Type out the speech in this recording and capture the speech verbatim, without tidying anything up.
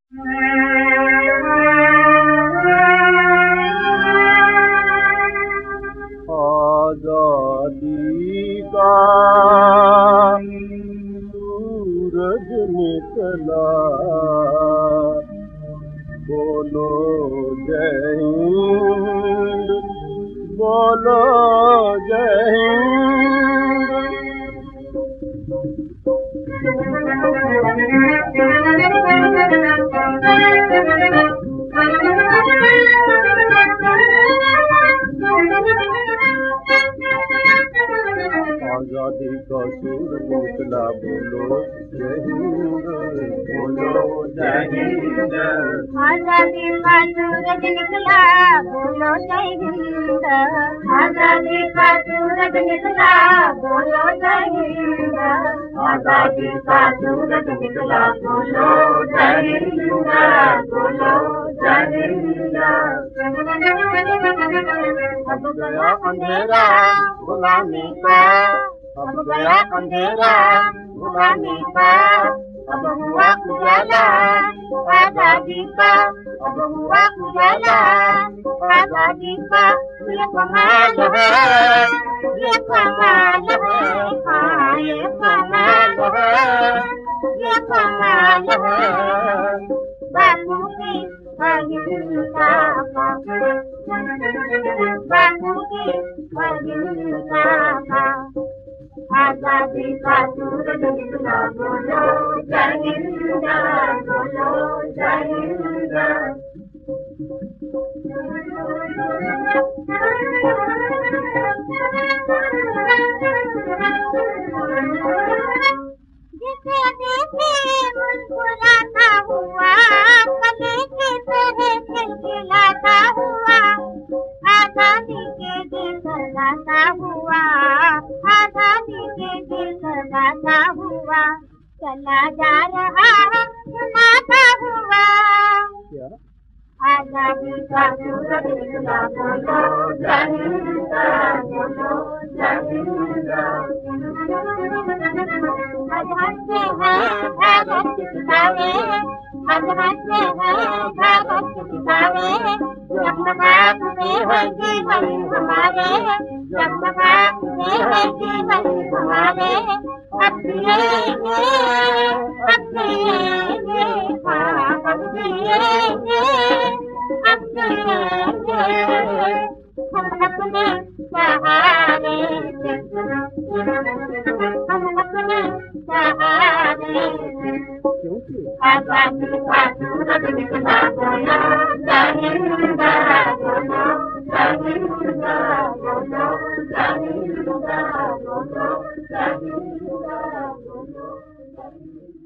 आजादी का सूरज निकला, बोलो जय हिंद, बोलो जय हिंद। आजादी का सूरज निकला, बोलो जय हिंद, बोलो जय हिंद। आजादी का सूरज निकला, बोलो जय हिंद। आजादी का सूरज निकला, बोलो जय हिंद। आजादी का सूरज निकला, बोलो जय हिंद, बोलो जय हिंद। अब गया अंधेरा गुलामी का, अब गया अंधेरा गुलामी का, अब हुआ उजाला आजादी का, अब हुआ उजाला आजादी का। ये कमाल है, ये कमाल है, हाँ ये कमाल है, ये कमाल है। बापू की अहिंसा का, बापू की अहिंसा का। आजादी का सूरज निकला, बोलो जय हिंद, बोलो जय हिंद। जिसे देखे मुस्कुराता हुआ, कले की तरह खिलखिलाता हुआ, आजादी के दिन गाता हुआ, आजादी के दिन गाता हुआ, चला जा रहा है सुनाता हुआ। आजादी का सूरज निकला, बोलो जय हिंद, बोलो जय हिंद। हंसते हैं भारत सितारे, हंसते हैं भारत सितारे, जगमगाते हैं जीवन हमारे, जगमगाते हैं जीवन हमारे। अब जिएंगे, अब जिएंगे, हाँ अब जिएंगे, अब जिएंगे हम अपने सहारे से, हम अपने सहारे से। आजादी का सूरज निकला, बोलो जय हिंद, बोलो जय हिंद, बोलो जय हिंद, बोलो जय हिंद, बोलो जय हिंद।